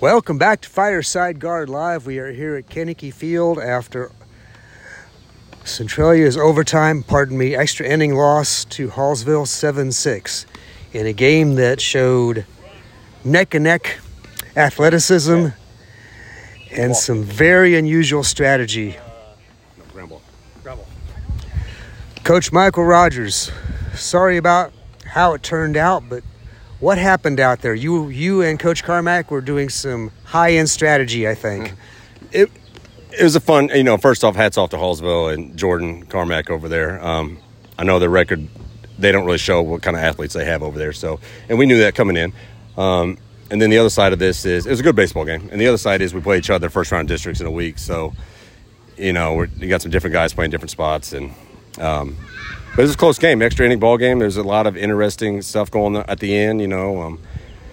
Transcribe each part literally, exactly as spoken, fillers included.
Welcome back to Fireside Guard Live. We are here at Kennedy Field after Centralia's overtime, pardon me, extra inning loss to Hallsville seven six in a game that showed neck-and-neck athleticism and some very unusual strategy. Coach Michael Rogers, sorry about how it turned out, but what happened out there? You you and Coach Carmack were doing some high-end strategy, I think. It it was a fun, you know, first off, hats off to Hallsville and Jordan Carmack over there. Um, I know their record, they don't really show what kind of athletes they have over there. So, and we knew that coming in. Um, and then the other side of this is, it was a good baseball game. And the other side is we play each other first round districts in a week. So, you know, we're, you got some different guys playing different spots. And um, but it was a close game, extra inning ball game. There's a lot of interesting stuff going on at the end, you know. Um,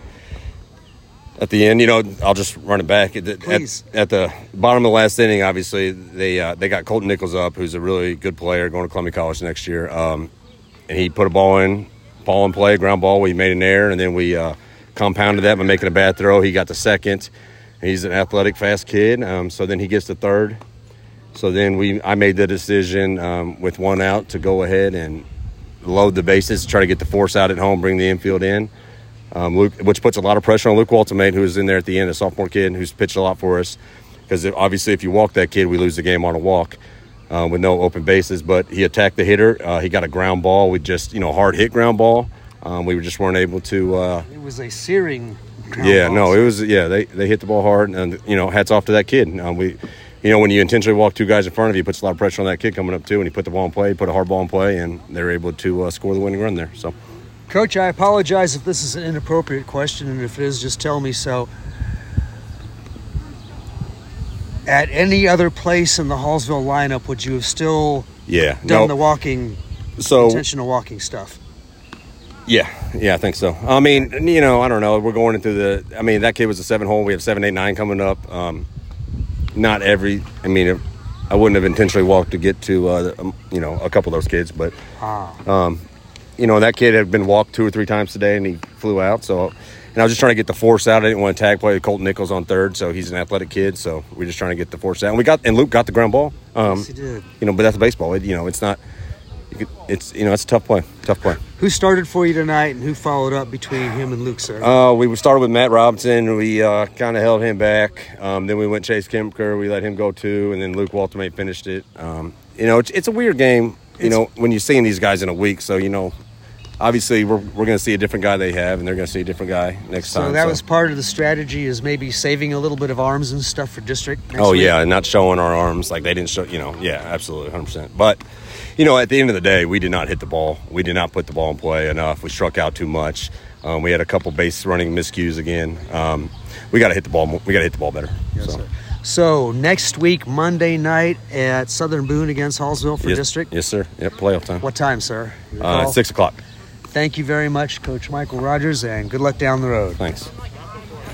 at the end, you know, I'll just run it back. At, at, at the bottom of the last inning, obviously, they uh, they got Colton Nichols up, who's a really good player, going to Columbia College next year. Um, and he put a ball in, ball in play, ground ball. We made an error, and then we uh, compounded that by making a bad throw. He got to second. He's an athletic, fast kid. Um, so then he gets to third. So then we, I made the decision um, with one out to go ahead and load the bases, try to get the force out at home, bring the infield in, um, Luke, which puts a lot of pressure on Luke Waltimate, who was in there at the end, a sophomore kid who's pitched a lot for us. Because obviously if you walk that kid, we lose the game on a walk uh, with no open bases. But he attacked the hitter. Uh, he got a ground ball. We just, you know, hard hit ground ball. Um, we just weren't able to. Uh, it was a searing ground Yeah, ball. no, it was, yeah, they, they hit the ball hard. And, you know, hats off to that kid. Um, we. You know, when you intentionally walk two guys in front of you, it puts a lot of pressure on that kid coming up, too. And he put the ball in play, put a hard ball in play, and they're able to uh, score the winning run there. So, Coach, I apologize if this is an inappropriate question, and if it is, just tell me so. At any other place in the Hallsville lineup, would you have still yeah, done no, the walking, so, intentional walking stuff? Yeah, yeah, I think so. I mean, you know, I don't know. We're going into the – I mean, that kid was a seven-hole. We have seven, eight, nine coming up. Um Not every, I mean, I wouldn't have intentionally walked to get to, uh, um, you know, a couple of those kids. But, ah. um, you know, that kid had been walked two or three times today, and he flew out. So, and I was just trying to get the force out. I didn't want to tag play with Colton Nichols on third, so he's an athletic kid. So we're just trying to get the force out. And we got, and Luke got the ground ball. Um, yes, he did. You know, but that's baseball. It, you know, it's not, you could, it's, you know, it's a tough play, tough play. Who started for you tonight, and who followed up between him and Luke, sir? Uh, we started with Matt Robinson. We uh, kind of held him back. Um, then we went Chase Kemper. We let him go too, and then Luke Waltimate finished it. Um, you know, it's, it's a weird game, you it's, know, when you're seeing these guys in a week. So, you know, obviously we're we're going to see a different guy they have, and they're going to see a different guy next so time. That so that so. was part of the strategy, is maybe saving a little bit of arms and stuff for district next Oh, week? yeah, and not showing our arms. Like, they didn't show, you know, yeah, absolutely, one hundred percent. But, you know, at the end of the day, we did not hit the ball. We did not put the ball in play enough. We struck out too much. Um, we had a couple base running miscues again. Um, we got to hit the ball. We got to hit the ball better. Yes, so. sir. So next week, Monday night at Southern Boone against Hallsville for yes, district. Yes, sir. Yep, playoff time. What time, sir? Uh, six o'clock. Thank you very much, Coach Michael Rogers, and good luck down the road. Thanks.